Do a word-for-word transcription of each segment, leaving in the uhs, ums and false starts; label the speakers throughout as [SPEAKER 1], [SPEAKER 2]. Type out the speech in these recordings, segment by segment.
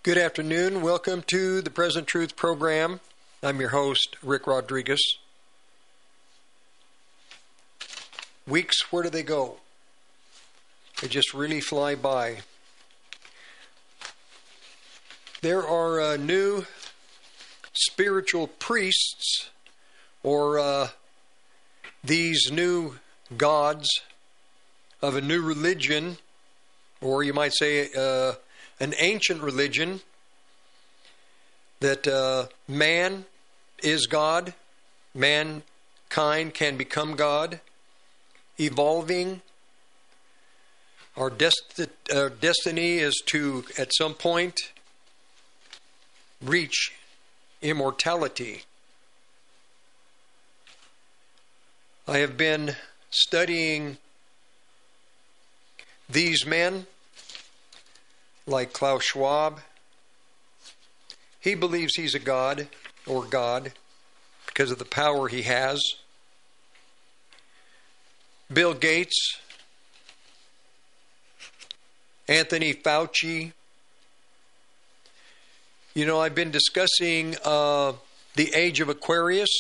[SPEAKER 1] Good afternoon. Welcome to the Present Truth program. I'm your host, Rick Rodriguez. Weeks, where do they go? They just really fly by. There are uh, new spiritual priests, or uh, these new gods of a new religion, or you might say uh, an ancient religion, that uh, man is God, mankind can become God, evolving. Our, desti- our destiny is to, at some point, reach immortality. I have been studying these men, like Klaus Schwab. He believes he's a god, or God, because of the power he has. Bill Gates, Anthony Fauci. You know, I've been discussing uh, the age of Aquarius.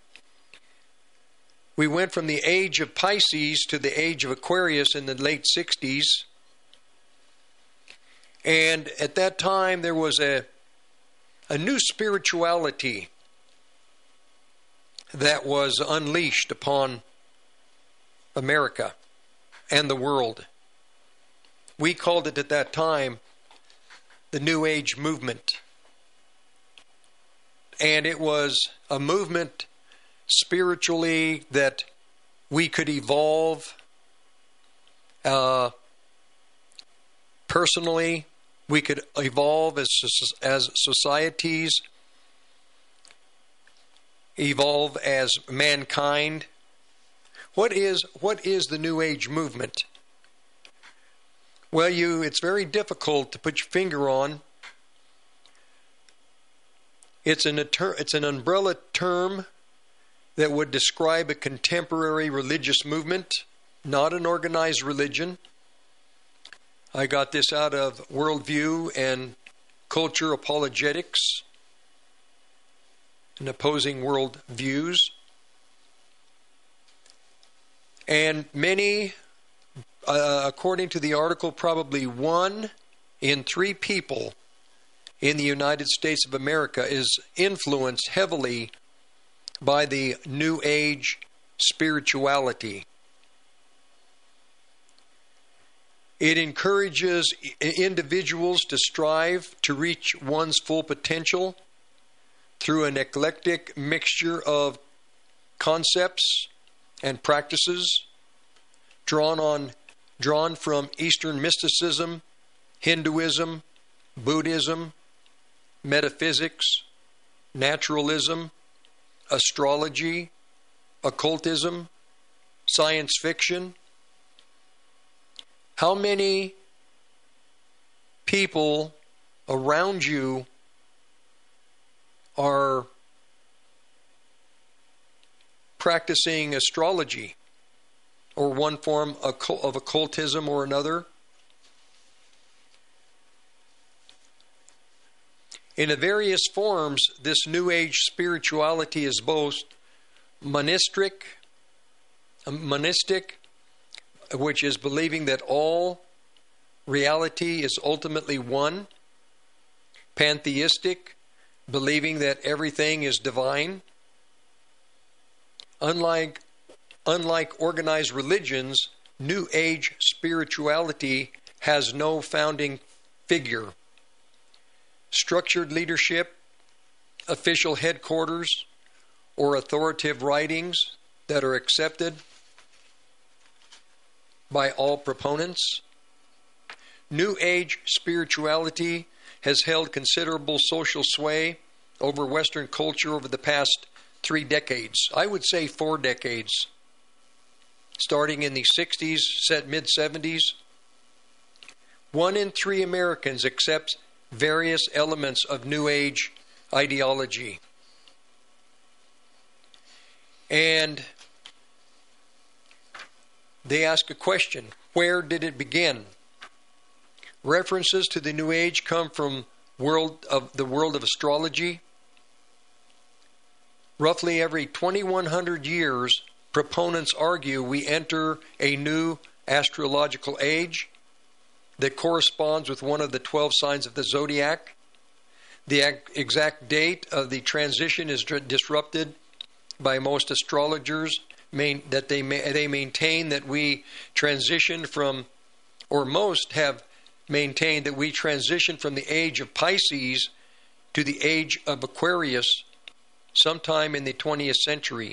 [SPEAKER 1] We went from the age of Pisces to the age of Aquarius in the late sixties. And at that time, there was a, a new spirituality that was unleashed upon America and the world. We called it at that time the New Age movement. And it was a movement spiritually that we could evolve uh, personally. We could evolve as as societies, evolve as mankind. What is what is the New Age movement? Well, you it's very difficult to put your finger on. It's an it's an umbrella term that would describe a contemporary religious movement, not an organized religion. I got this out of Worldview and Culture Apologetics, and opposing world views. And many, uh, according to the article, probably one in three people in the United States of America is influenced heavily by the New Age spirituality. It encourages individuals to strive to reach one's full potential through an eclectic mixture of concepts and practices drawn on drawn from Eastern mysticism, Hinduism, Buddhism, metaphysics, naturalism, astrology, occultism, science fiction. How many people around you are practicing astrology or one form of occultism or another? In the various forms, this New Age spirituality is both monistic, monistic, which is believing that all reality is ultimately one, pantheistic, believing that everything is divine. Unlike, unlike organized religions, New Age spirituality has no founding figure. Structured leadership, official headquarters, or authoritative writings that are accepted by all proponents. New Age spirituality has held considerable social sway over Western culture over the past three decades. I would say four decades. Starting in the sixties, mid-seventies. One in three Americans accepts various elements of New Age ideology. And they ask a question: where did it begin? References to the New Age come from world of the world of astrology. Roughly every twenty-one hundred years, proponents argue we enter a new astrological age that corresponds with one of the twelve signs of the zodiac. The exact date of the transition is disrupted by most astrologers, main, that they they maintain that we transition from, or most have maintained that we transition from the age of Pisces to the age of Aquarius sometime in the twentieth century.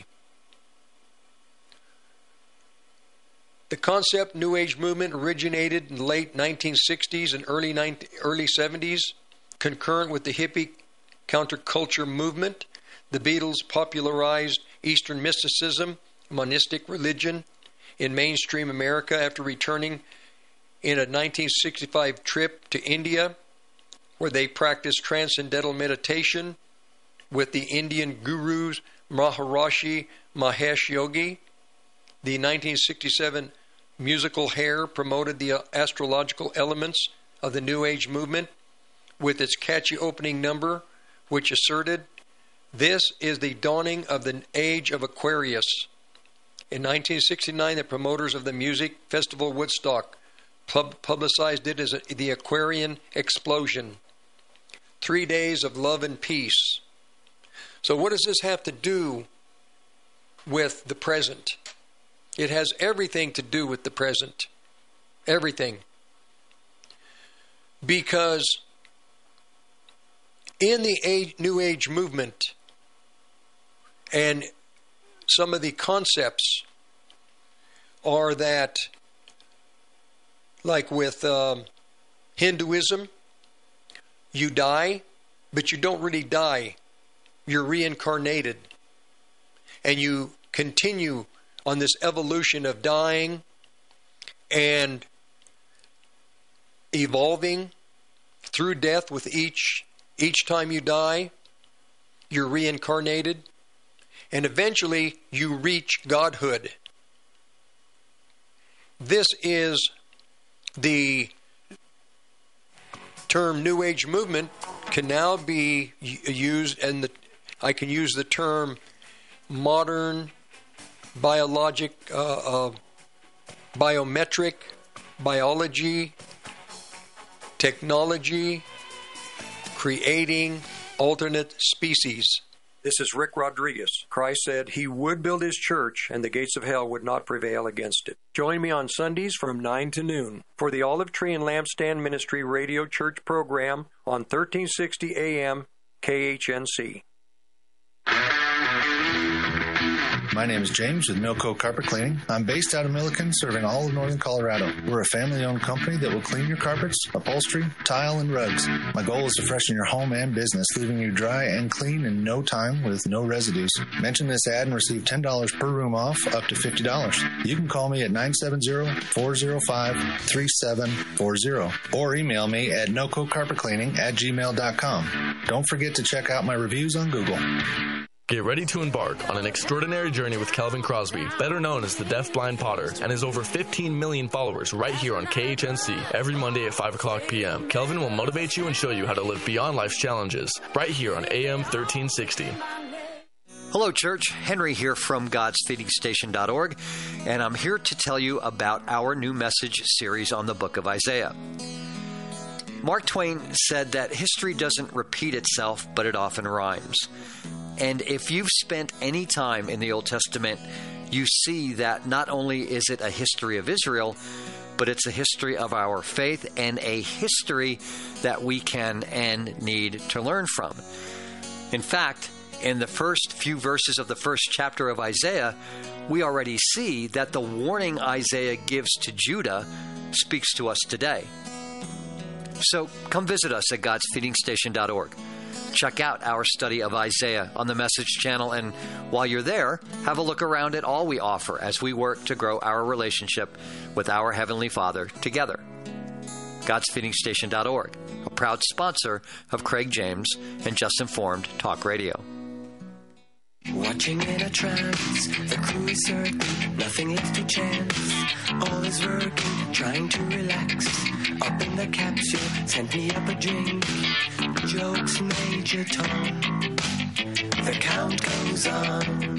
[SPEAKER 1] The concept New Age movement originated in the late nineteen sixties and early nineteen, early seventies, concurrent with the hippie counterculture movement. The Beatles popularized Eastern mysticism, monistic religion, in mainstream America after returning in a nineteen sixty-five trip to India, where they practiced transcendental meditation with the Indian gurus Maharishi Mahesh Yogi. The nineteen sixty-seven musical Hair promoted the astrological elements of the New Age movement with its catchy opening number, which asserted, "This is the dawning of the age of Aquarius." In nineteen sixty-nine, the promoters of the music festival Woodstock pub- publicized it as a, the Aquarian explosion. Three days of love and peace. So what does this have to do with the present? It has everything to do with the present. Everything. Because in the age, New Age movement and some of the concepts are that, like with um, Hinduism, you die, but you don't really die. You're reincarnated. And you continue on this evolution of dying and evolving through death. With each each time you die, you're reincarnated, and eventually you reach godhood. This is the term New Age movement can now be used, and the I can use the term modern biologic, uh, uh, biometric, biology, technology, creating alternate species. This is Rick Rodriguez. Christ said he would build his church and the gates of hell would not prevail against it. Join me on Sundays from nine to noon for the Olive Tree and Lampstand Ministry Radio Church program on thirteen sixty A M K H N C.
[SPEAKER 2] My name is James with Milco Carpet Cleaning. I'm based out of Milliken, serving all of northern Colorado. We're a family-owned company that will clean your carpets, upholstery, tile, and rugs. My goal is to freshen your home and business, leaving you dry and clean in no time with no residues. Mention this ad and receive ten dollars per room off, up to fifty dollars. You can call me at nine seven zero, four zero five, three seven four zero or email me at noco carpet cleaning at gmail dot com. Don't forget to check out my reviews on Google.
[SPEAKER 3] Get ready to embark on an extraordinary journey with Kelvin Crosby, better known as the Deaf Blind Potter, and his over fifteen million followers right here on K H N C every Monday at five o'clock p.m. Kelvin will motivate you and show you how to live beyond life's challenges right here on A M thirteen sixty.
[SPEAKER 4] Hello, church. Henry here from God's Feeding Station dot org, and I'm here to tell you about our new message series on the book of Isaiah. Mark Twain said that history doesn't repeat itself, but it often rhymes. And if you've spent any time in the Old Testament, you see that not only is it a history of Israel, but it's a history of our faith and a history that we can and need to learn from. In fact, in the first few verses of the first chapter of Isaiah, we already see that the warning Isaiah gives to Judah speaks to us today. So come visit us at Gods Feeding Station dot org. Check out our study of Isaiah on the Message channel, and while you're there, have a look around at all we offer as we work to grow our relationship with our Heavenly Father together. Gods Feeding Station dot org, a proud sponsor of Craig James and Just Informed Talk Radio.
[SPEAKER 5] Watching in a trance, the crew is certain, nothing left to chance. All is working, trying to relax. Up in the capsule, sent me up a drink. strikes major tone. The count goes on.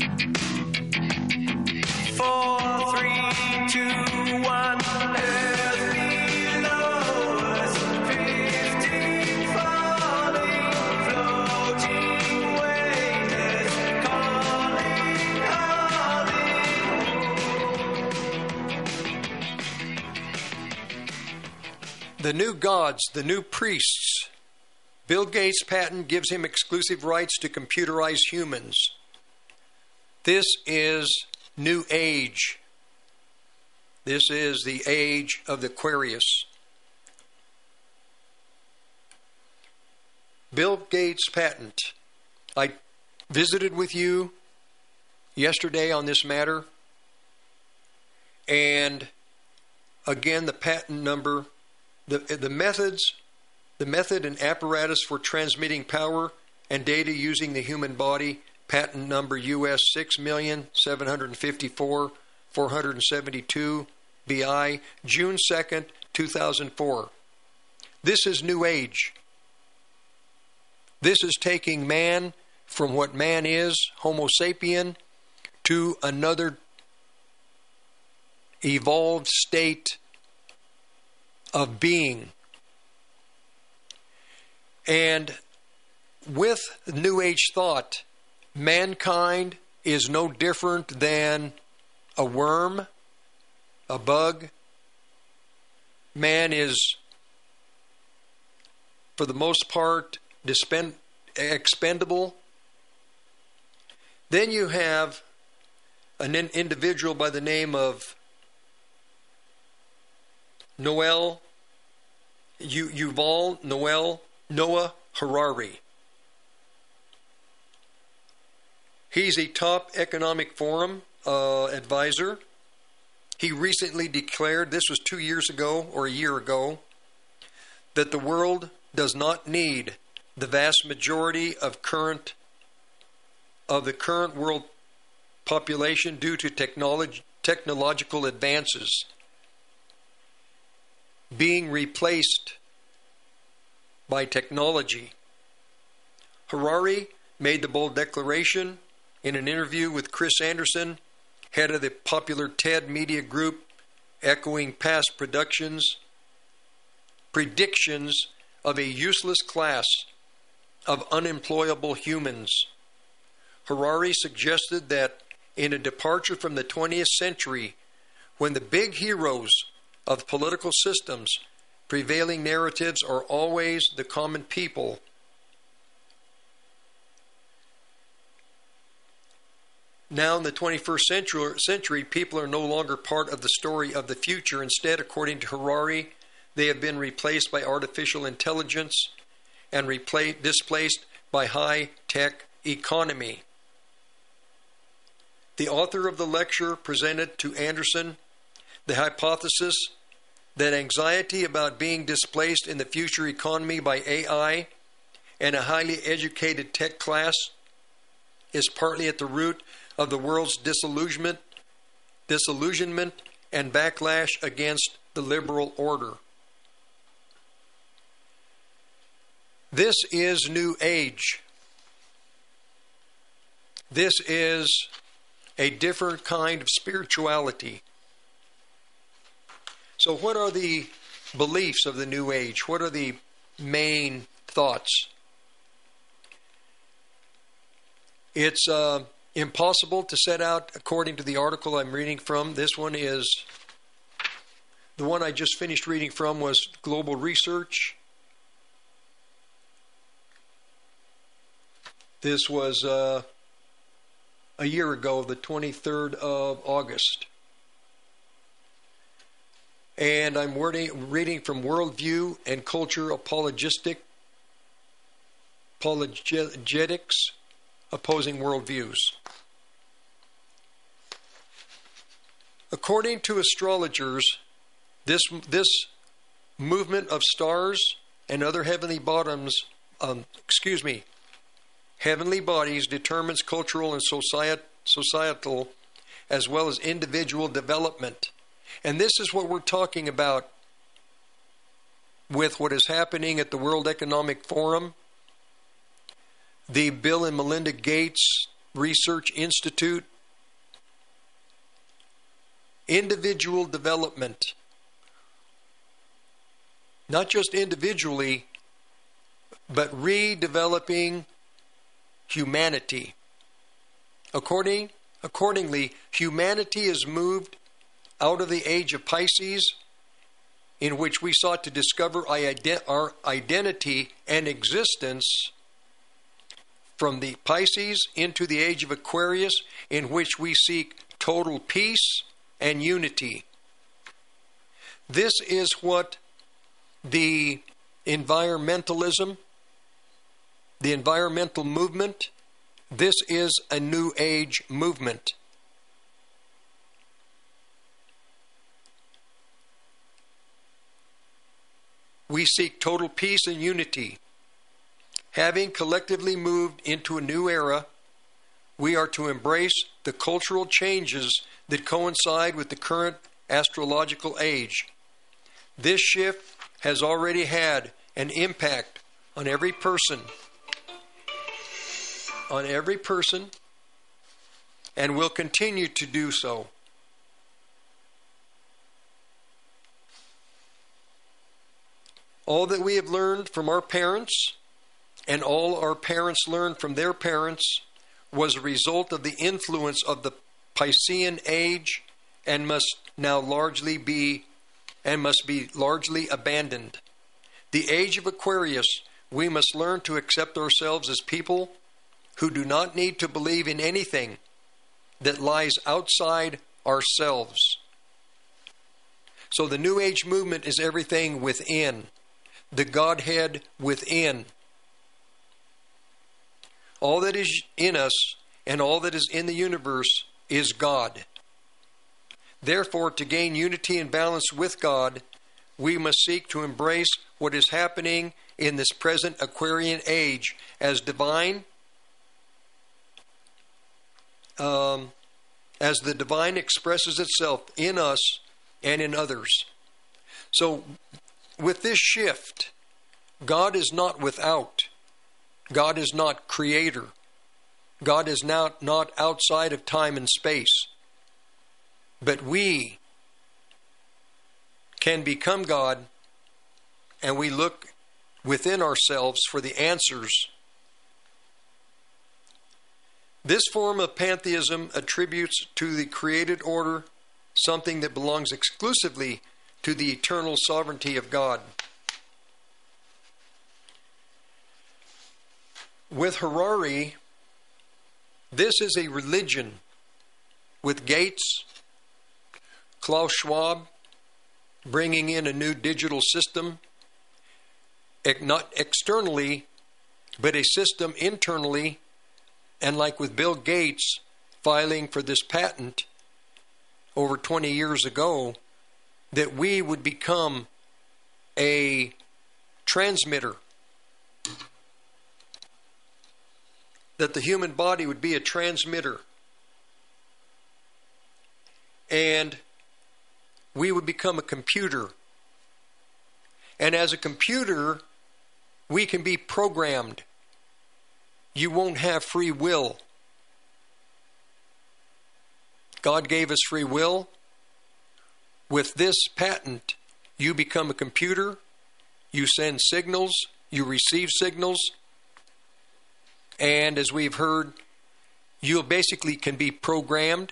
[SPEAKER 5] Four, three, two, one. Earth below us. Fifteen falling, floating waiters, calling, calling.
[SPEAKER 1] The new gods, the new priests. Bill Gates' patent gives him exclusive rights to computerize humans. This is New Age. This is the age of the Aquarius. Bill Gates' patent. I visited with you yesterday on this matter. And again, the patent number, the, the methods, the method and apparatus for transmitting power and data using the human body, patent number U S six million seven hundred fifty-four thousand four hundred seventy-two B I, June second, two thousand four. This is New Age. This is taking man from what man is, Homo sapien, to another evolved state of being. And with New Age thought, mankind is no different than a worm, a bug. Man is, for the most part, dispend, expendable. Then you have an in, individual by the name of Noel, you, Yuval Noel Noah Harari. He's a top economic forum uh, advisor. He recently declared, this was two years ago or a year ago, that the world does not need the vast majority of current of the current world population due to technology, technological advances being replaced by technology. Harari made the bold declaration in an interview with Chris Anderson, head of the popular TED Media Group, echoing past productions, predictions of a useless class of unemployable humans. Harari suggested that in a departure from the twentieth century, when the big heroes of political systems, prevailing narratives are always the common people, now in the twenty-first century, century, people are no longer part of the story of the future. Instead, according to Harari, they have been replaced by artificial intelligence and replaced, displaced by high-tech economy. The author of the lecture presented to Anderson the hypothesis that anxiety about being displaced in the future economy by A I and a highly educated tech class is partly at the root of the world's disillusionment, disillusionment and backlash against the liberal order. This is New Age. This is a different kind of spirituality. So what are the beliefs of the New Age? What are the main thoughts? It's uh, impossible to set out according to the article I'm reading from. This one is, the one I just finished reading from was Global Research. This was uh, a year ago, the twenty-third of August. And I'm wording, reading from Worldview and Culture Apologistic, Apologetics, Opposing Worldviews. According to astrologers, this this movement of stars and other heavenly bottoms, um, excuse me, heavenly bodies determines cultural and societ, societal as well as individual development. And this is what we're talking about with what is happening at the World Economic Forum the Bill and Melinda Gates Research Institute. Individual development. Not just individually, but redeveloping humanity. According, accordingly, humanity is moved out of the age of Pisces, in which we sought to discover our identity and existence, from the Pisces into the age of Aquarius, in which we seek total peace and unity. This is what the environmentalism, the environmental movement, this is a New Age movement. We seek total peace and unity. Having collectively moved into a new era, we are to embrace the cultural changes that coincide with the current astrological age. This shift has already had an impact on every person, on every person, and will continue to do so. All that we have learned from our parents, and all our parents learned from their parents, was a result of the influence of the Piscean age, and must now largely be and must be largely abandoned. The age of Aquarius, we must learn to accept ourselves as people who do not need to believe in anything that lies outside ourselves. So the New Age movement is everything within, the Godhead within. All that is in us and all that is in the universe is God. Therefore, to gain unity and balance with God, we must seek to embrace what is happening in this present Aquarian age as divine, um, as the divine expresses itself in us and in others. So, with this shift, God is not without. God is not creator. God is now not outside of time and space. But we can become God, and we look within ourselves for the answers. This form of pantheism attributes to the created order something that belongs exclusively to the eternal sovereignty of God. With Harari, this is a religion with Gates, Klaus Schwab, bringing in a new digital system, not externally, but a system internally, and like with Bill Gates filing for this patent over twenty years ago, that we would become a transmitter, that the human body would be a transmitter, and we would become a computer. And as a computer, we can be programmed. You won't have free will. God gave us free will. With this patent, you become a computer. You send signals. You receive signals. And as we've heard, you basically can be programmed.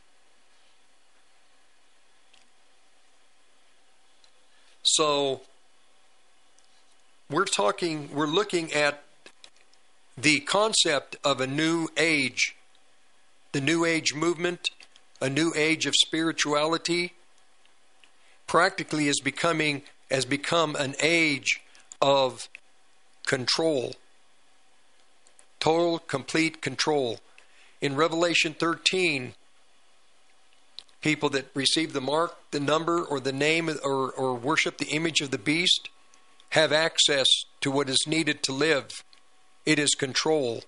[SPEAKER 1] So we're talking, we're looking at the concept of a new age, the New Age movement, a new age of spirituality, practically is becoming, has become an age of control. Total, complete control. In Revelation thirteen, people that receive the mark, the number, or the name, or, or worship the image of the beast have access to what is needed to live. It is control.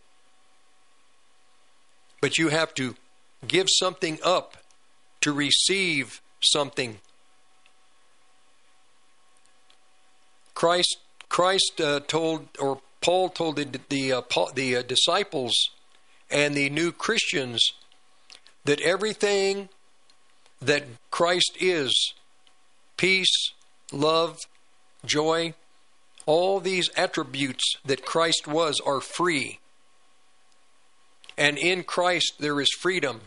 [SPEAKER 1] But you have to give something up to receive something. Christ, Christ uh, told or Paul told the the, uh, Paul, the uh, disciples and the new Christians that everything that Christ is, peace, love, joy, all these attributes that Christ was are free. And in Christ there is freedom.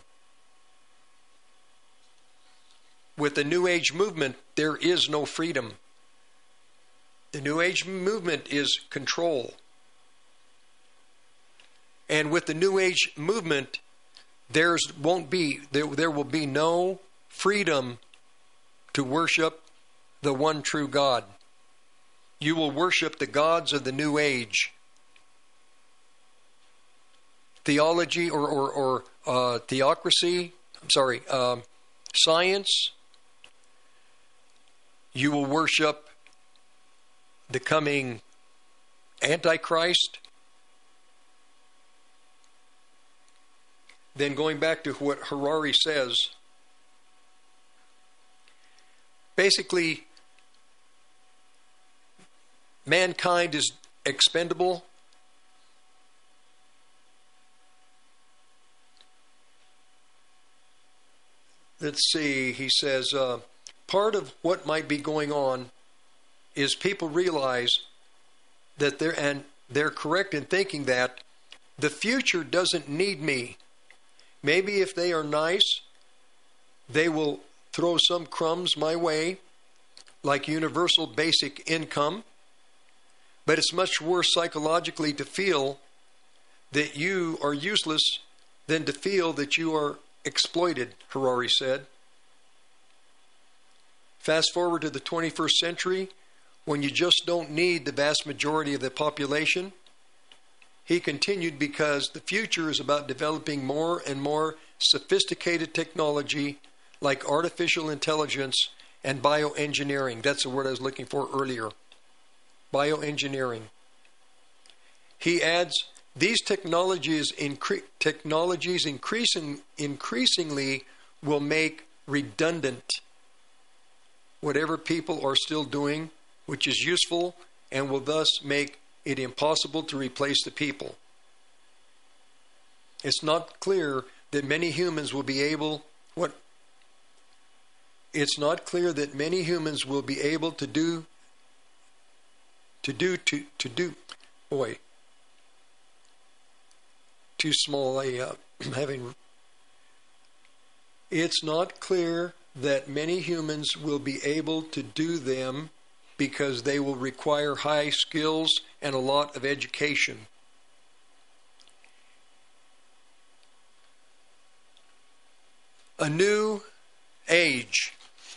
[SPEAKER 1] With the New Age movement, there is no freedom. The New Age movement is control. And with the New Age movement, there's won't be there, there will be no freedom to worship the one true God. You will worship the gods of the New Age. Theology or or, or uh, theocracy, I'm sorry, um, science. You will worship the coming Antichrist. Then going back to what Harari says, basically, mankind is expendable. Let's see, he says, uh, part of what might be going on is people realize that they're, and they're correct in thinking that the future doesn't need me. Maybe if they are nice, they will throw some crumbs my way, like universal basic income. But it's much worse psychologically to feel that you are useless than to feel that you are exploited, Harari said. Fast forward to the twenty-first century, when you just don't need the vast majority of the population. He continued, because the future is about developing more and more sophisticated technology like artificial intelligence and bioengineering. That's the word I was looking for earlier. Bioengineering. He adds, these technologies, incre- technologies increasing, increasingly will make redundant whatever people are still doing, which is useful, and will thus make it impossible to replace the people. It's not clear that many humans will be able what it's not clear that many humans will be able to do to do to to do boy too small a uh, having it's not clear that many humans will be able to do them because they will require high skills and a lot of education. A new age.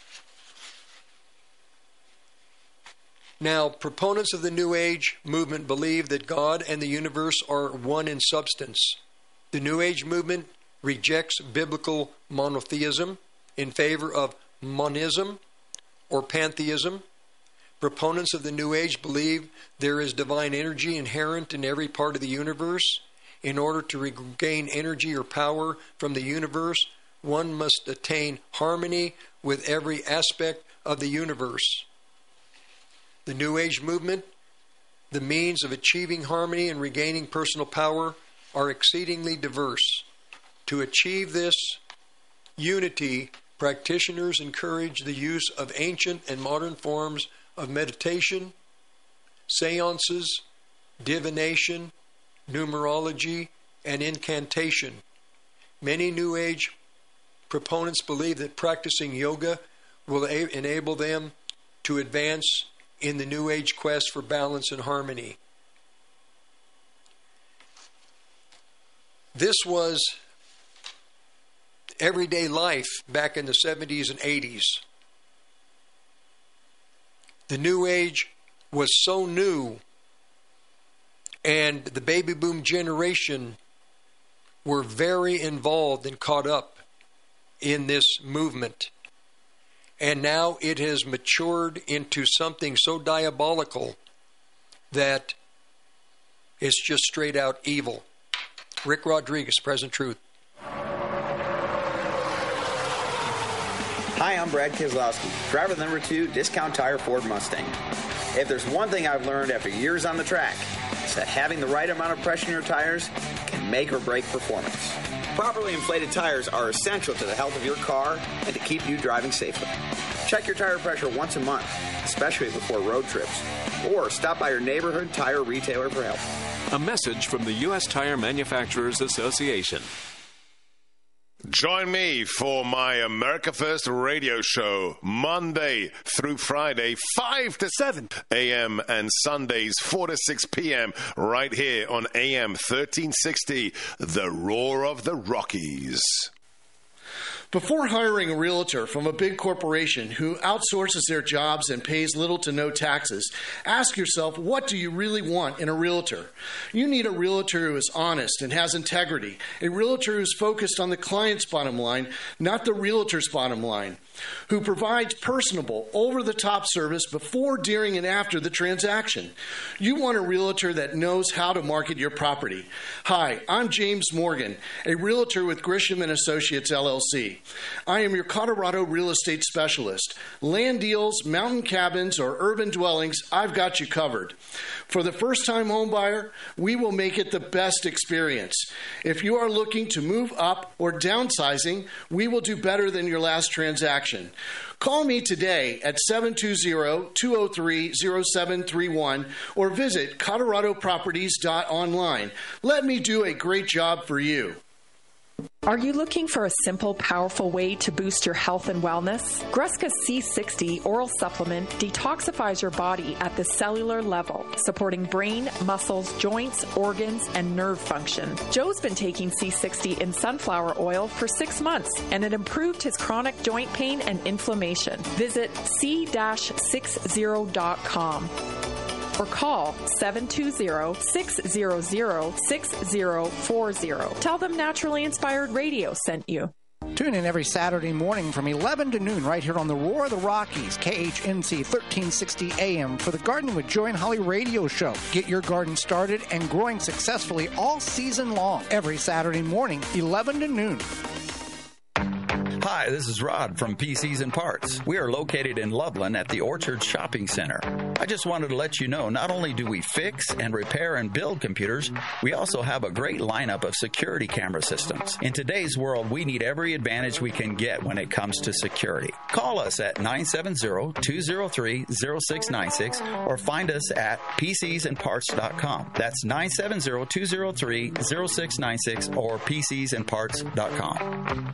[SPEAKER 1] Now, proponents of the New Age movement believe that God and the universe are one in substance. The New Age movement rejects biblical monotheism in favor of monism or pantheism. Proponents of the New Age believe there is divine energy inherent in every part of the universe. In order to regain energy or power from the universe, one must attain harmony with every aspect of the universe. The New Age movement, the means of achieving harmony and regaining personal power are exceedingly diverse. To achieve this unity, practitioners encourage the use of ancient and modern forms of meditation, seances, divination, numerology, and incantation. Many New Age proponents believe that practicing yoga will a- enable them to advance in the New Age quest for balance and harmony. This was everyday life back in the seventies and eighties. The New Age was so new, and the baby boom generation were very involved and caught up in this movement. And now it has matured into something so diabolical that it's just straight out evil. Rick Rodriguez, Present Truth.
[SPEAKER 6] Hi, I'm Brad Keselowski, driver of the number two Discount Tire Ford Mustang. If there's one thing I've learned after years on the track, that having the right amount of pressure in your tires can make or break performance. Properly inflated tires are essential to the health of your car and to keep you driving safely. Check your tire pressure once a month, especially before road trips, or stop by your neighborhood tire retailer for help.
[SPEAKER 7] A message from the U S Tire Manufacturers Association.
[SPEAKER 8] Join me for my America First radio show, Monday through Friday, five to seven a.m. and Sundays, four to six p.m. right here on A M thirteen sixty, The Roar of the Rockies.
[SPEAKER 9] Before hiring a realtor from a big corporation who outsources their jobs and pays little to no taxes, ask yourself, what do you really want in a realtor? You need a realtor who is honest and has integrity, a realtor who's focused on the client's bottom line, not the realtor's bottom line, who provides personable, over-the-top service before, during, and after the transaction. You want a realtor that knows how to market your property. Hi, I'm James Morgan, a realtor with Grisham and Associates, L L C. I am your Colorado real estate specialist. Land deals, mountain cabins, or urban dwellings, I've got you covered. For the first-time homebuyer, we will make it the best experience. If you are looking to move up or downsizing, we will do better than your last transaction. Call me today at seven two zero, two zero three, zero seven three one or visit colorado properties dot online. Let me do a great job for you.
[SPEAKER 10] Are you looking for a simple, powerful way to boost your health and wellness? Gruska C sixty Oral Supplement detoxifies your body at the cellular level, supporting brain, muscles, joints, organs, and nerve function. Joe's been taking C sixty in sunflower oil for six months, and it improved his chronic joint pain and inflammation. Visit c sixty dot com. Or call seven two zero, six zero zero, six zero four zero. Tell them Naturally Inspired Radio sent you.
[SPEAKER 11] Tune in every Saturday morning from eleven to noon right here on the Roar of the Rockies, K H N C thirteen sixty A M for the Gardening with Joy and Holly radio show. Get your garden started and growing successfully all season long. Every Saturday morning, eleven to noon.
[SPEAKER 12] Hi, this is Rod from P Cs and Parts. We are located in Loveland at the Orchard Shopping Center. I just wanted to let you know, not only do we fix and repair and build computers, we also have a great lineup of security camera systems. In today's world, we need every advantage we can get when it comes to security. Call us at nine seven zero, two zero three, zero six nine six or find us at P Cs and parts dot com. That's nine seven zero, two zero three, zero six nine six or P Cs and parts dot com.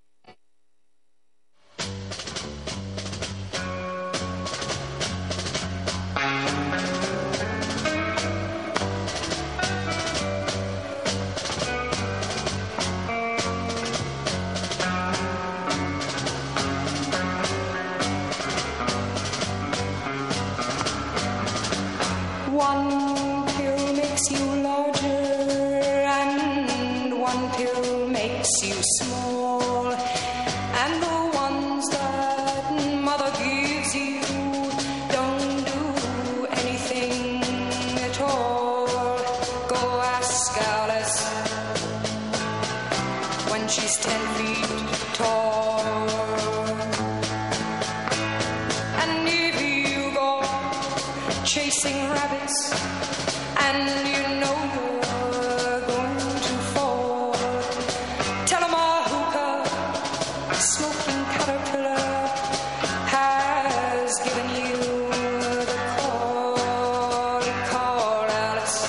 [SPEAKER 13] One pill makes you larger and one pill makes you small, and the ones that mother gives you don't do anything at all. Go ask Alice when she's ten feet tall. And if you go chasing rabbits and you know you're going to fall, tell 'em a hookah smoking caterpillar has given you the call. You called Alice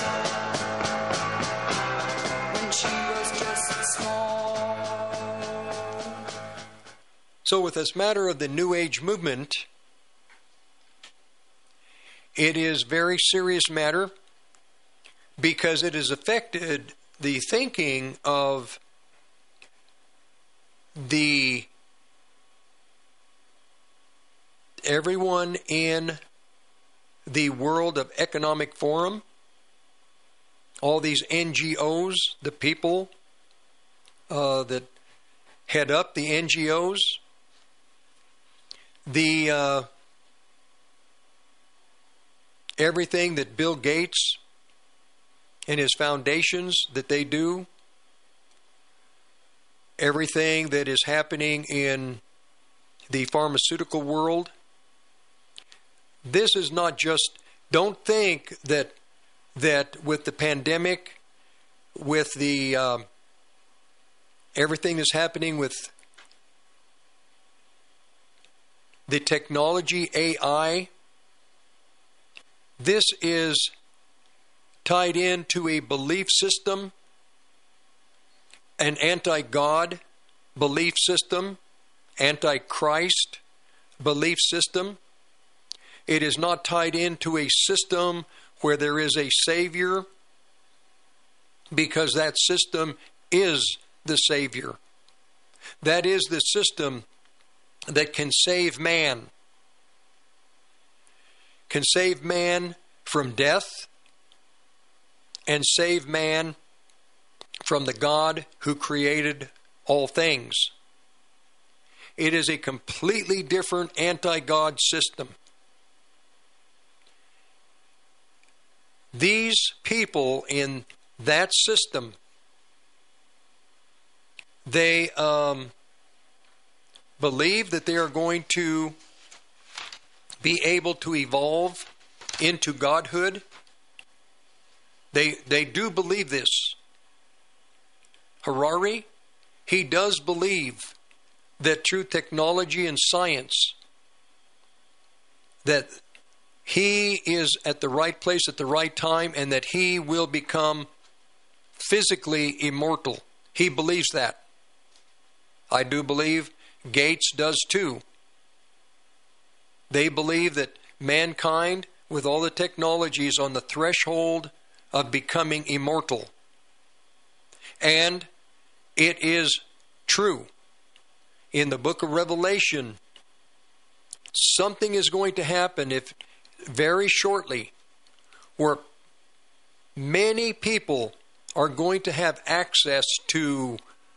[SPEAKER 13] when she was just small.
[SPEAKER 1] So with this matter of the New Age movement, it is a very serious matter because it has affected the thinking of the everyone in the World of Economic Forum, all these N G Os, the people uh, that head up the N G Os, the uh, everything that Bill Gates and his foundations that they do, everything that is happening in the pharmaceutical world. This is not just, don't think that that with the pandemic, with the um, everything that's happening with the technology, A I, this is tied into a belief system, an anti-God belief system, anti-Christ belief system. It is not tied into a system where there is a Savior, because that system is the Savior. That is the system that can save man. Can save man from death and save man from the God who created all things. It is a completely different anti-God system. These people in that system, they um, believe that they are going to be able to evolve into godhood. They they do believe this. Harari, he does believe that through technology and science, that he is at the right place at the right time, and that he will become physically immortal. He believes that. I do believe Gates does too. They believe that mankind, with all the technologies, on the threshold of becoming immortal. And it is true. In the book of Revelation, something is going to happen if very shortly, where many people are going to have access to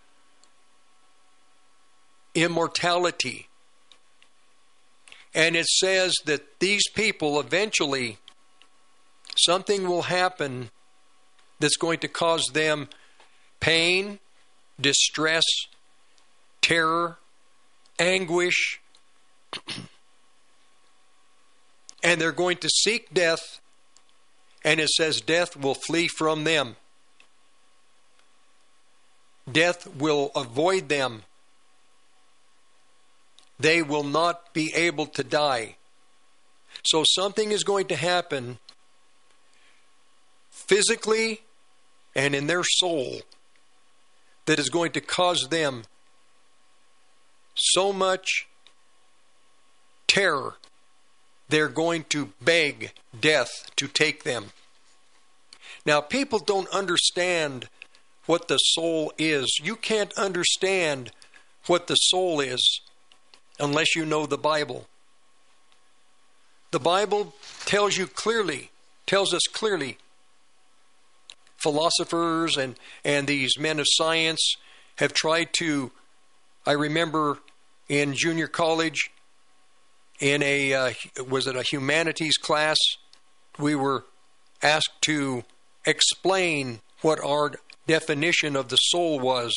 [SPEAKER 1] immortality. And it says that these people eventually, something will happen that's going to cause them pain, distress, terror, anguish, and they're going to seek death, and it says death will flee from them. Death will avoid them. They will not be able to die. So something is going to happen physically and in their soul that is going to cause them so much terror, they're going to beg death to take them. Now, people don't understand what the soul is. You can't understand what the soul is unless you know the Bible. The Bible tells you clearly, tells us clearly. Philosophers and, and these men of science have tried to, I remember in junior college, in a, uh, was it a humanities class, we were asked to explain what our definition of the soul was.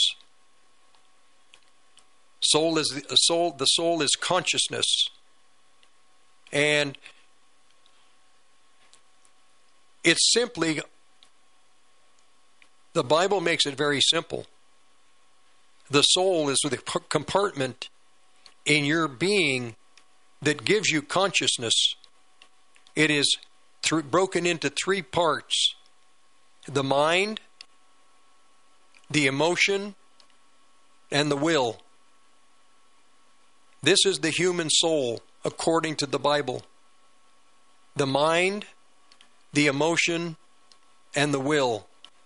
[SPEAKER 1] Soul is the soul. The soul is consciousness, and it's simply, the Bible makes it very simple. The soul is the compartment in your being that gives you consciousness. It is th- broken into three parts: the mind, the emotion, and the will. This is the human soul, according to the Bible. The mind, the emotion, and the will.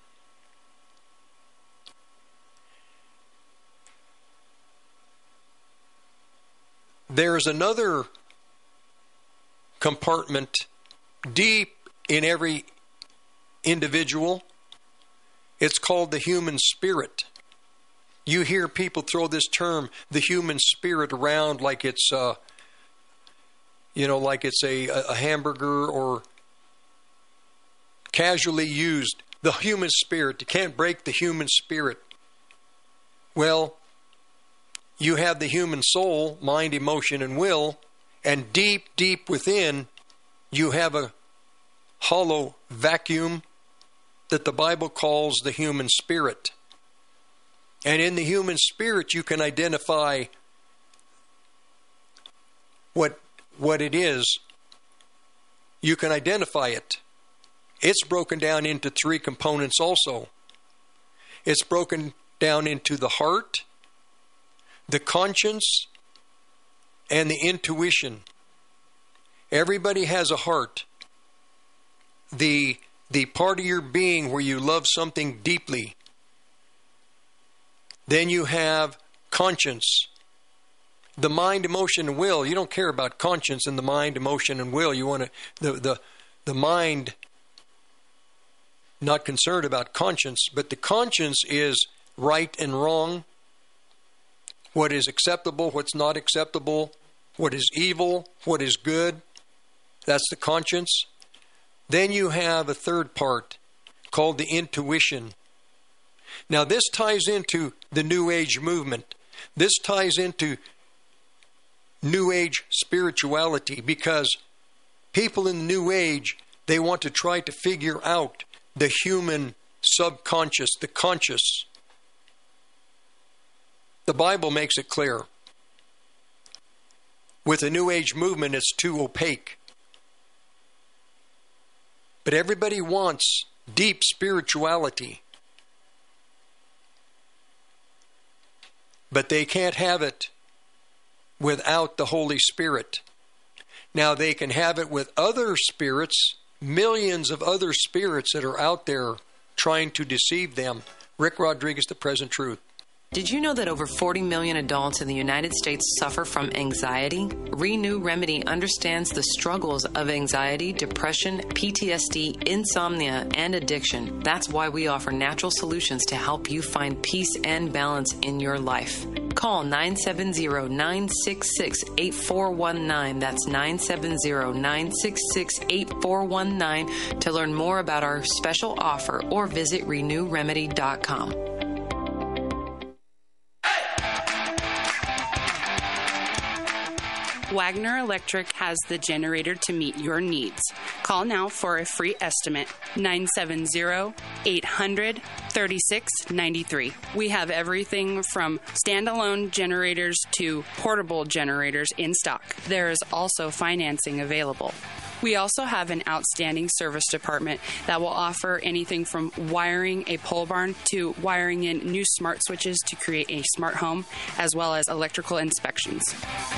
[SPEAKER 1] There's another compartment deep in every individual. It's called the human spirit. You hear people throw this term, the human spirit, around like it's, uh, you know, like it's a, a hamburger, or casually used. The human spirit. You can't break the human spirit. Well, you have the human soul, mind, emotion, and will, and deep, deep within, you have a hollow vacuum that the Bible calls the human spirit. And in the human spirit, you can identify what, what it is. You can identify it. It's broken down into three components also. It's broken down into the heart, the conscience, and the intuition. Everybody has a heart. The, the part of your being where you love something deeply. Then you have conscience. The mind, emotion, and will. You don't care about conscience and the mind, emotion, and will. You want to, the, the, the mind, not concerned about conscience, but the conscience is right and wrong, what is acceptable, what's not acceptable, what is evil, what is good. That's the conscience. Then you have a third part called the intuition. Now this ties into the New Age movement. This ties into New Age spirituality, because people in the New Age, they want to try to figure out the human subconscious, the conscious. The Bible makes it clear. With the New Age movement, it's too opaque. But everybody wants deep spirituality. But they can't have it without the Holy Spirit. Now they can have it with other spirits, millions of other spirits that are out there trying to deceive them. Rick Rodriguez, The Present Truth.
[SPEAKER 14] Did you know that over forty million adults in the United States suffer from anxiety? Renew Remedy understands the struggles of anxiety, depression, P T S D, insomnia, and addiction. That's why we offer natural solutions to help you find peace and balance in your life. Call nine seven zero, nine six six, eight four one nine. That's nine seven zero, nine six six, eight four one nine to learn more about our special offer, or visit renew remedy dot com.
[SPEAKER 15] Wagner Electric has the generator to meet your needs. Call now for a free estimate, nine seven zero, eight hundred, thirty-six ninety-three. We have everything from standalone generators to portable generators in stock. There is also financing available. We also have an outstanding service department that will offer anything from wiring a pole barn to wiring in new smart switches to create a smart home, as well as electrical inspections.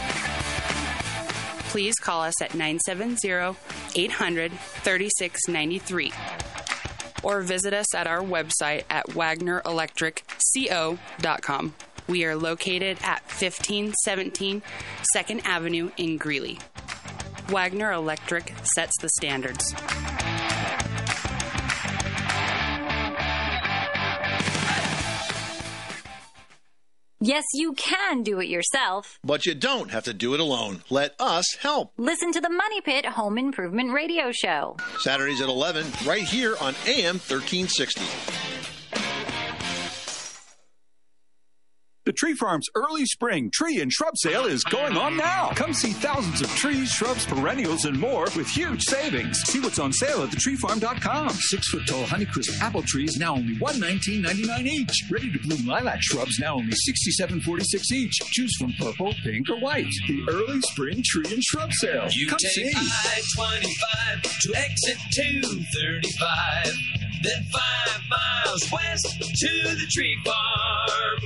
[SPEAKER 15] Please call us at nine seven zero, eight hundred, thirty-six ninety-three or visit us at our website at wagner electric co dot com. We are located at fifteen seventeen second Avenue in Greeley. Wagner Electric sets the standards.
[SPEAKER 16] Yes, you can do it yourself.
[SPEAKER 17] But you don't have to do it alone. Let us help.
[SPEAKER 16] Listen to the Money Pit Home Improvement Radio Show.
[SPEAKER 17] Saturdays at eleven, right here on A M thirteen sixty.
[SPEAKER 18] The Tree Farm's early spring tree and shrub sale is going on now. Come see thousands of trees, shrubs, perennials, and more with huge savings. See what's on sale at the tree farm dot com.
[SPEAKER 19] Six-foot-tall Honeycrisp apple trees now only one hundred nineteen ninety-nine each. Ready-to-bloom lilac shrubs now only sixty-seven forty-six each. Choose from purple, pink, or white. The early spring tree and shrub sale.
[SPEAKER 20] You
[SPEAKER 19] Come
[SPEAKER 20] take
[SPEAKER 19] see.
[SPEAKER 20] I twenty-five to exit two thirty-five. Then five miles west to the Tree Farm.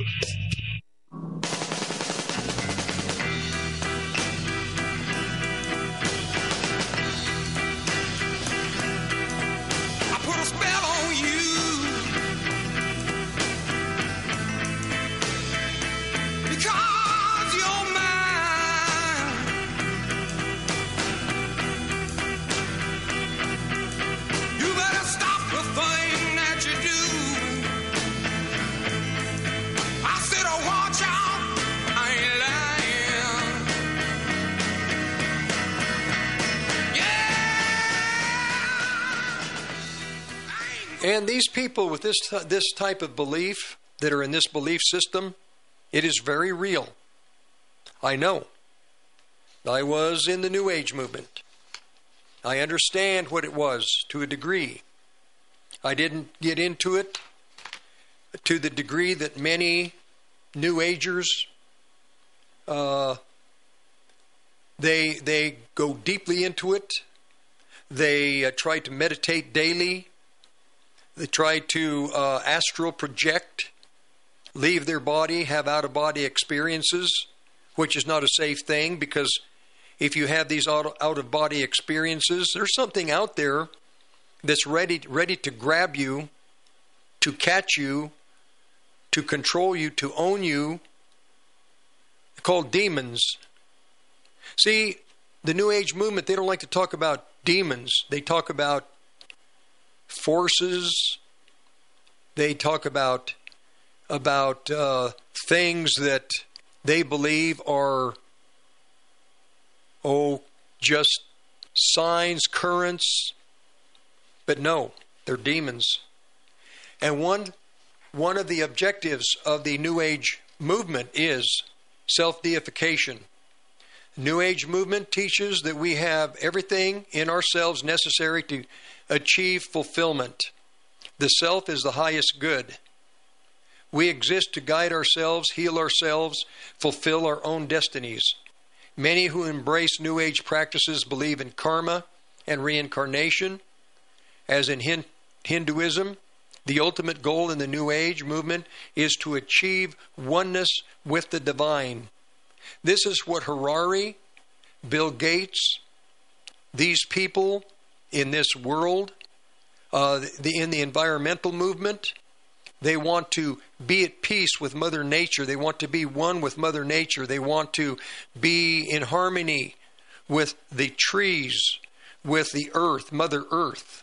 [SPEAKER 1] And these people with this this type of belief, that are in this belief system, it is very real. I know. I was in the New Age movement. I understand what it was to a degree. I didn't get into it to the degree that many New Agers, uh, they they go deeply into it. They uh, try to meditate daily. They try to uh, astral project, leave their body, have out-of-body experiences, which is not a safe thing, because if you have these out-of-body experiences, there's something out there that's ready ready to grab you, to catch you, to control you, to own you, called demons. See, the New Age movement, they don't like to talk about demons. They talk about forces. They talk about about uh, things that they believe are, oh, just signs, currents. But no, they're demons. And one one of the objectives of the New Age movement is self-deification. New Age movement teaches that we have everything in ourselves necessary to achieve fulfillment. The self is the highest good. We exist to guide ourselves, heal ourselves, fulfill our own destinies. Many who embrace New Age practices believe in karma and reincarnation. As in Hinduism, the ultimate goal in the New Age movement is to achieve oneness with the divine. This is what Harari, Bill Gates, these people in this world, uh, the, in the environmental movement, they want to be at peace with Mother Nature. They want to be one with Mother Nature. They want to be in harmony with the trees, with the earth, Mother Earth.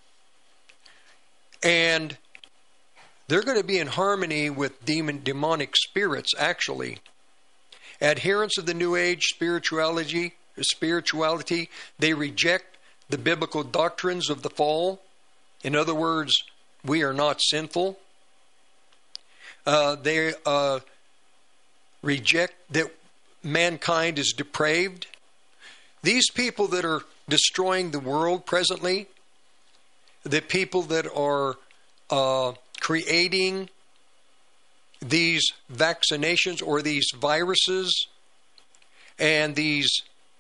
[SPEAKER 1] And they're going to be in harmony with demon, demonic spirits, actually. Adherents of the New Age spirituality, spirituality, they reject the biblical doctrines of the fall. In other words, we are not sinful. Uh, they uh, reject that mankind is depraved. These people that are destroying the world presently, the people that are uh, creating these vaccinations or these viruses and these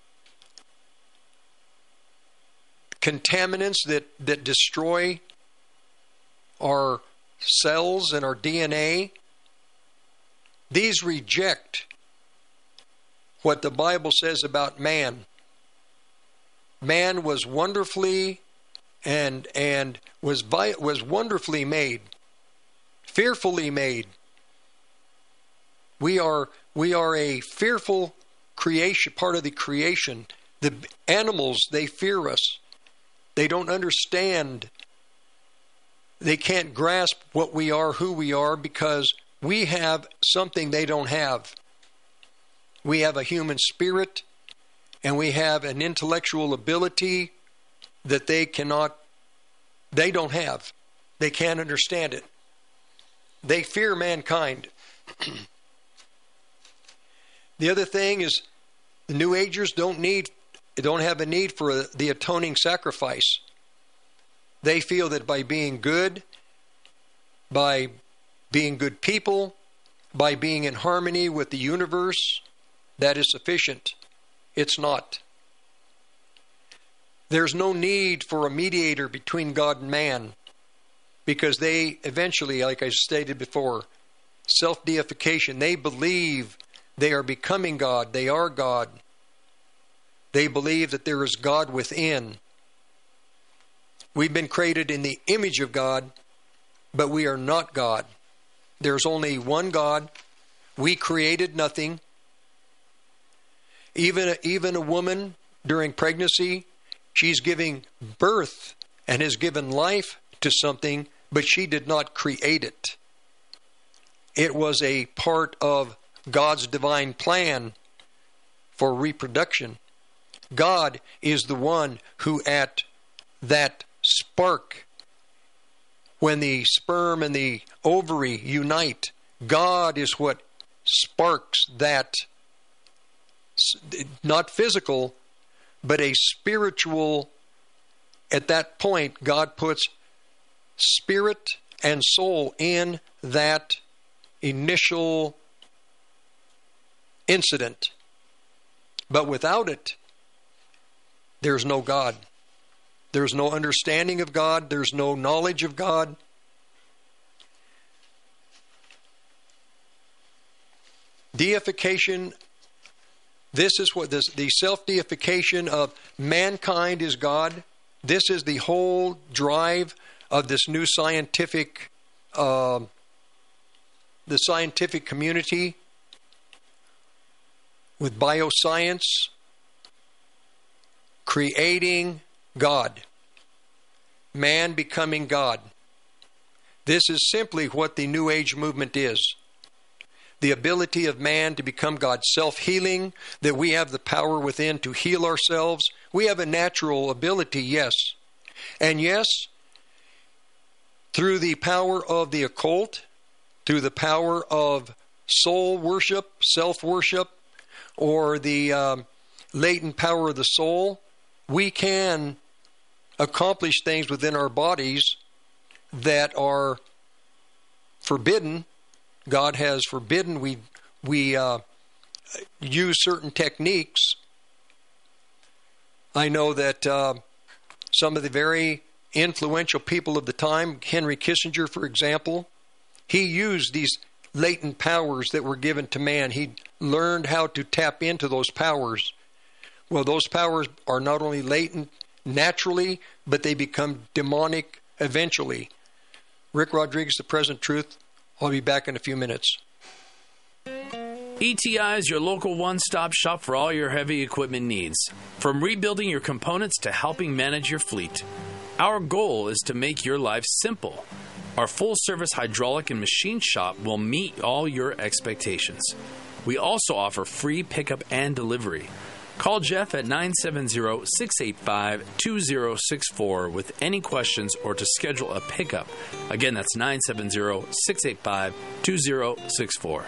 [SPEAKER 1] contaminants that, that destroy our cells and our D N A, these reject what the Bible says about man. Man was wonderfully and and was was wonderfully made, fearfully made. We are we are a fearful creation, part of the creation. The animals, they fear us. They don't understand. They can't grasp what we are, who we are, because we have something they don't have. We have a human spirit, and we have an intellectual ability that they cannot, they don't have. They can't understand it. They fear mankind. The other thing is, the New Agers don't need, don't have a need for a, the atoning sacrifice. They feel that by being good, by being good people, by being in harmony with the universe, that is sufficient. It's not. There's no need for a mediator between God and man, because they eventually, like I stated before, self-deification, they believe they are becoming God. They are God. They believe that there is God within. We've been created in the image of God, but we are not God. There's only one God. We created nothing. Even, even a woman during pregnancy, she's giving birth and has given life to something, but she did not create it. It was a part of God's divine plan for reproduction. God is the one who, at that spark, when the sperm and the ovary unite, God is what sparks that, not physical, but a spiritual at that point, God puts spirit and soul in that initial incident. But without it, there's no God. There's no understanding of God. There's no knowledge of God. Deification, this is what this, the self-deification of mankind is God. This is the whole drive of this new scientific, uh, the scientific community with bioscience, creating God, man becoming God. This is simply what the New Age movement is. The ability of man to become God, self-healing, that we have the power within to heal ourselves. We have a natural ability, yes. And yes, through the power of the occult, through the power of soul worship, self-worship, or the um, latent power of the soul, we can accomplish things within our bodies that are forbidden. God has forbidden we we uh, use certain techniques. I know that uh, some of the very influential people of the time, Henry Kissinger, for example, he used these latent powers that were given to man. He learned how to tap into those powers. Well, those powers are not only latent naturally, but they become demonic eventually. Rick Rodriguez, The Present Truth. I'll be back in a few minutes.
[SPEAKER 21] E T I is your local one-stop shop for all your heavy equipment needs. From rebuilding your components to helping manage your fleet. Our goal is to make your life simple. Our full-service hydraulic and machine shop will meet all your expectations. We also offer free pickup and delivery. Call Jeff at nine seven zero, six eight five, two zero six four with any questions or to schedule a pickup. Again, that's nine seven zero, six eight five, two zero six four.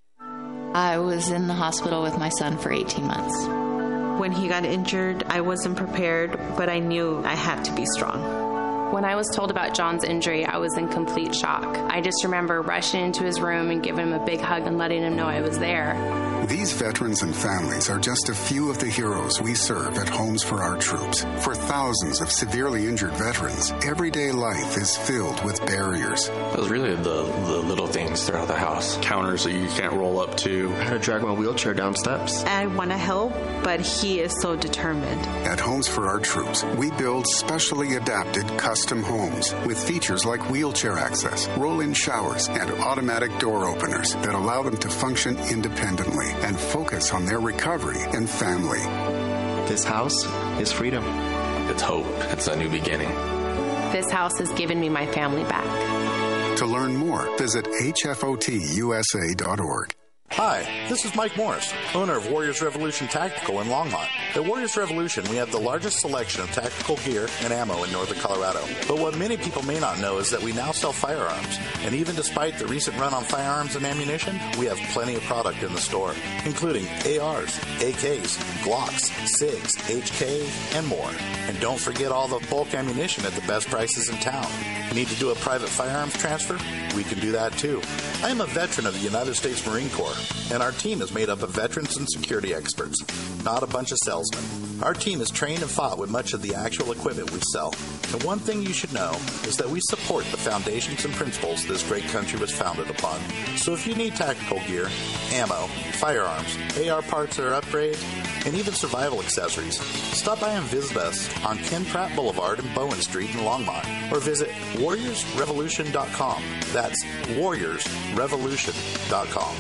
[SPEAKER 22] I was in the hospital with my son for eighteen months.
[SPEAKER 23] When he got injured, I wasn't prepared, but I knew I had to be strong.
[SPEAKER 15] When I was told about John's injury, I was in complete shock. I just remember rushing into his room and giving him a big hug and letting him know I was there.
[SPEAKER 24] These veterans and families are just a few of the heroes we serve at Homes for Our Troops. For thousands of severely injured veterans, everyday life is filled with barriers.
[SPEAKER 25] It was really the, the little things throughout the house. Counters that you can't roll up to. I had to drag my wheelchair down steps.
[SPEAKER 23] I want to help, but he is so determined.
[SPEAKER 24] At Homes for Our Troops, we build specially adapted custom homes with features like wheelchair access, roll-in showers, and automatic door openers that allow them to function independently and focus on their recovery and family.
[SPEAKER 25] This house is freedom. It's hope. It's a new beginning.
[SPEAKER 15] This house has given me my family back.
[SPEAKER 24] To learn more, visit H F O T U S A dot org.
[SPEAKER 26] Hi, this is Mike Morris, owner of Warriors Revolution Tactical in Longmont. At Warriors Revolution, we have the largest selection of tactical gear and ammo in northern Colorado. But what many people may not know is that we now sell firearms. And even despite the recent run on firearms and ammunition, we have plenty of product in the store, including A Rs, A Ks, Glocks, SIGs, H K, and more. And don't forget all the bulk ammunition at the best prices in town. Need to do a private firearms transfer? We can do that too. I am a veteran of the United States Marine Corps, and our team is made up of veterans and security experts, not a bunch of salesmen. Our team is trained and fought with much of the actual equipment we sell. And one thing you should know is that we support the foundations and principles this great country was founded upon. So if you need tactical gear, ammo, firearms, A R parts or upgrades, and even survival accessories, stop by and visit us on Ken Pratt Boulevard and Bowen Street in Longmont, or visit warriors revolution dot com. That's warriors revolution dot com.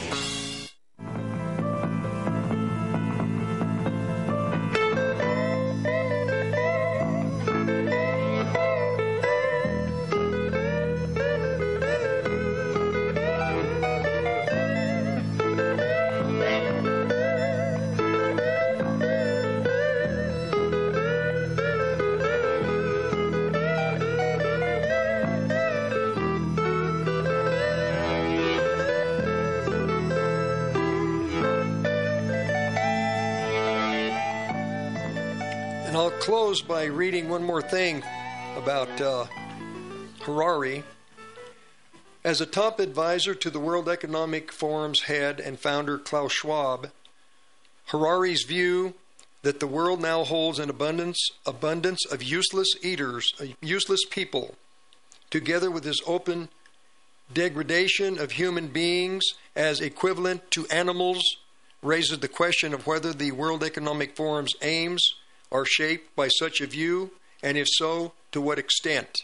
[SPEAKER 1] close by reading one more thing about uh, Harari. As a top advisor to the World Economic Forum's head and founder Klaus Schwab, Harari's view that the world now holds an abundance abundance of useless eaters, uh, useless people, together with his open degradation of human beings as equivalent to animals, raises the question of whether the World Economic Forum's aims are shaped by such a view, and if so, to what extent.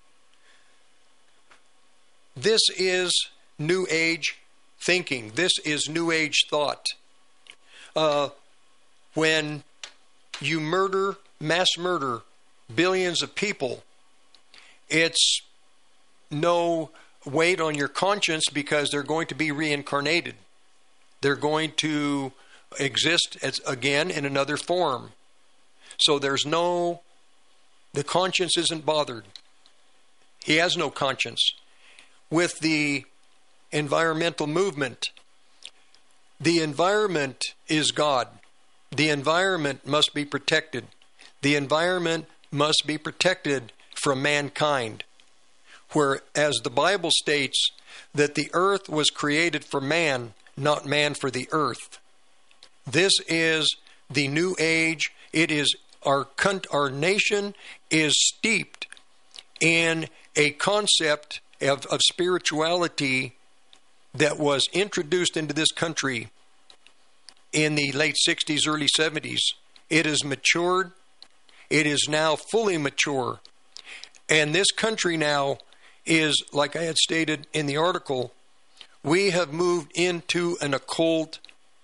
[SPEAKER 1] This is New Age thinking. This is New Age thought. Uh, when you murder, mass murder, billions of people, it's no weight on your conscience because they're going to be reincarnated. They're going to exist as, again in another form. So there's no, the conscience isn't bothered. He has no conscience. With the environmental movement, the environment is God. The environment must be protected. The environment must be protected from mankind. Whereas the Bible states that the earth was created for man, not man for the earth. This is the New Age. It is our our nation is steeped in a concept of, of spirituality that was introduced into this country in the late sixties, early seventies. It has matured. It is now fully mature. And this country now is, like I had stated in the article, we have moved into an occult.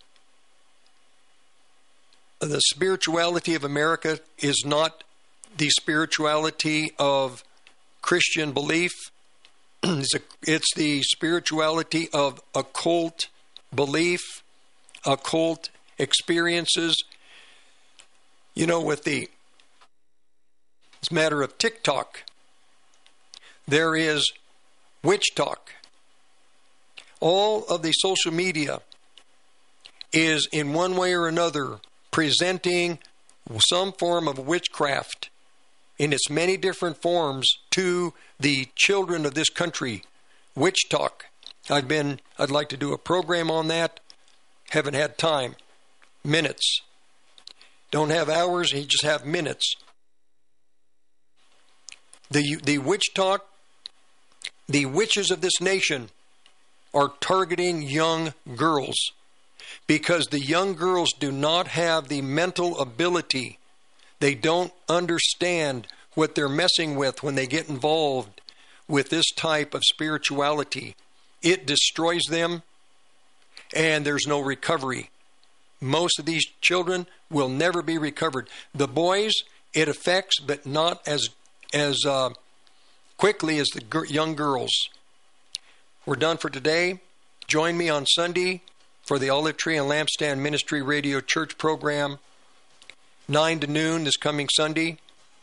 [SPEAKER 1] The spirituality of America is not the spirituality of Christian belief. It's, a, it's the spirituality of occult belief, occult experiences. You know, with the this matter of TikTok, there is witch talk. All of the social media is in one way or another presenting some form of witchcraft in its many different forms to the children of this country. Witch talk. I've been, I'd like to do a program on that. Haven't had time. Minutes. Don't have hours, you just have minutes. The, the witch talk, the witches of this nation are targeting young girls because the young girls do not have the mental ability. They don't understand what they're messing with when they get involved with this type of spirituality. It destroys them, and there's no recovery. Most of these children will never be recovered. The boys, it affects, but not as as uh, quickly as the g- young girls. We're done for today. Join me on Sunday for the Olive Tree and Lampstand Ministry Radio Church program, nine to noon this coming Sunday.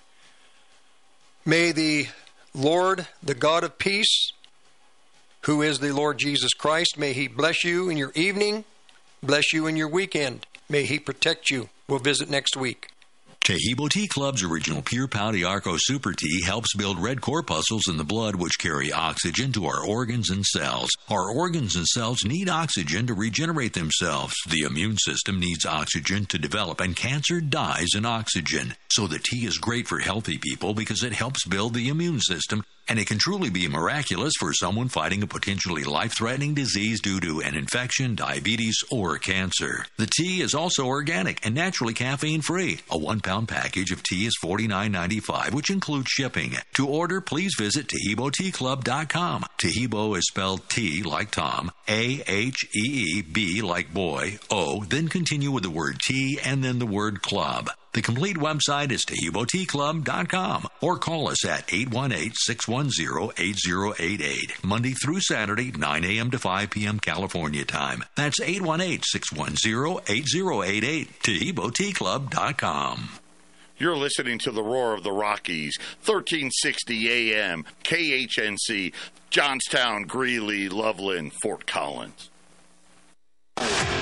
[SPEAKER 1] May the Lord, the God of peace, who is the Lord Jesus Christ, may He bless you in your evening, bless you in your weekend. May He protect you. We'll visit next week.
[SPEAKER 2] Taheebo Tea Club's original Pure Pau D'Arco Super Tea helps build red corpuscles in the blood which carry oxygen to our organs and cells. Our organs and cells need oxygen to regenerate themselves. The immune system needs oxygen to develop, and cancer dies in oxygen. So the tea is great for healthy people because it helps build the immune system, and it can truly be miraculous for someone fighting a potentially life-threatening disease due to an infection, diabetes, or cancer. The tea is also organic and naturally caffeine-free. A one-pound package of tea is forty-nine ninety-five, which includes shipping. To order, please visit Taheebo Tea Club dot com. Taheebo is spelled T like Tom, A H E E B like boy, O, then continue with the word tea and then the word club. The complete website is Taheebo Tea Club dot com, or call us at eight one eight, six one zero, eight zero eight eight, Monday through Saturday, nine a.m. to five p.m. California time. That's eight one eight, six one zero, eight zero eight eight, Taheebo Tea Club dot com.
[SPEAKER 3] You're listening to the Roar of the Rockies, thirteen sixty A M, K H N C, Johnstown, Greeley, Loveland, Fort Collins.